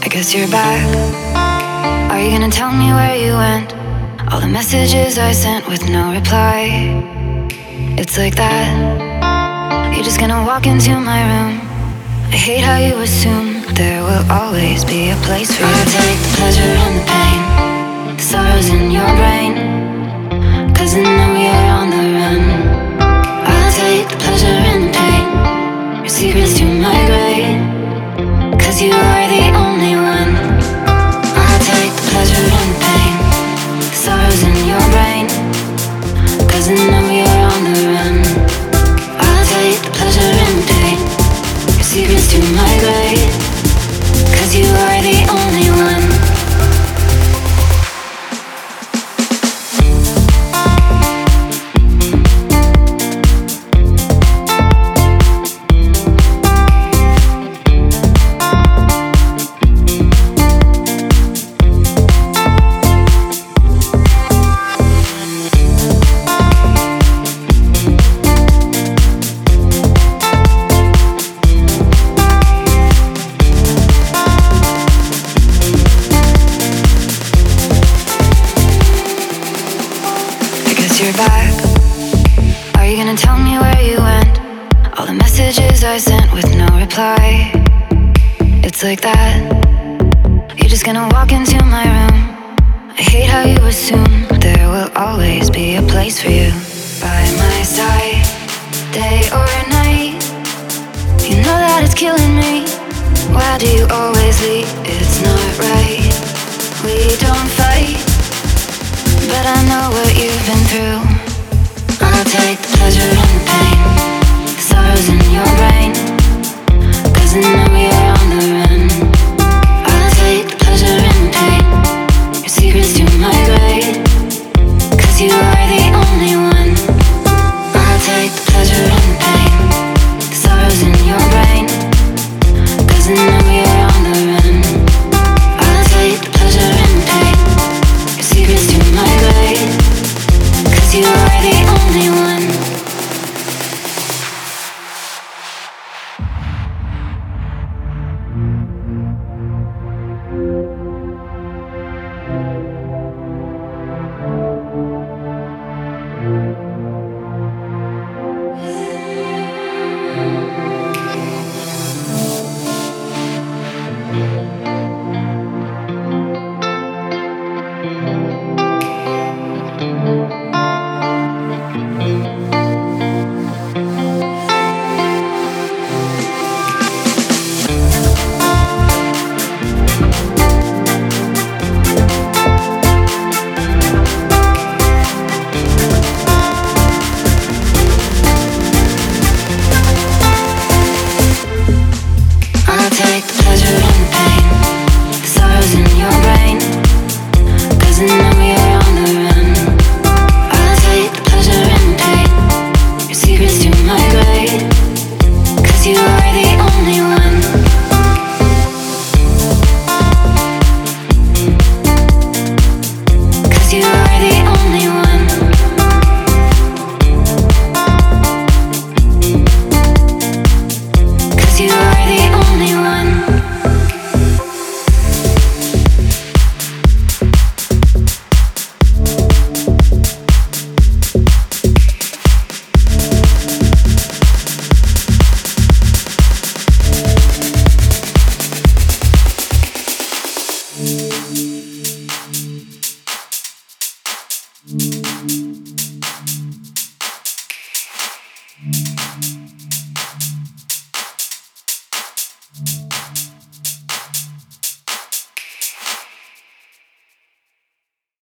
guess you're back. Are you gonna tell me where you went? All the messages I sent with no reply. It's like that. You're just gonna walk into my room. I hate how you assume there will always be a place for you. I'll take the pleasure and the pain, the sorrows in your brain, 'cause I know you're on the run. I'll take the pleasure and the pain, your secrets to my grave, 'cause you are the only one. I'll take the pleasure and the pain, the sorrows in your brain, 'cause I know you're on the run. I'll take the pleasure and the pain, your secrets to my grave, 'cause you are the only one. You're back. Are you gonna tell me where you went? All the messages I sent with no reply. It's like that. You're just gonna walk into my room. I hate how you assume there will always be a place for you by my side, day or night. You know that it's killing me. Why do you always leave? It's not right. We don't fight, but I know what you've been through. I'll take the pleasure and the pain, the sorrows in your brain, 'cause I know you're on the run. I'll take the pleasure and the pain, your secrets to my grave, 'cause you are the only one. I'll take the pleasure and the pain, the sorrows in your brain, 'cause I know you're on the run. I'll take the pleasure and the pain, your secrets to my grave, 'cause you are the only one. I'll take the pleasure and the pain,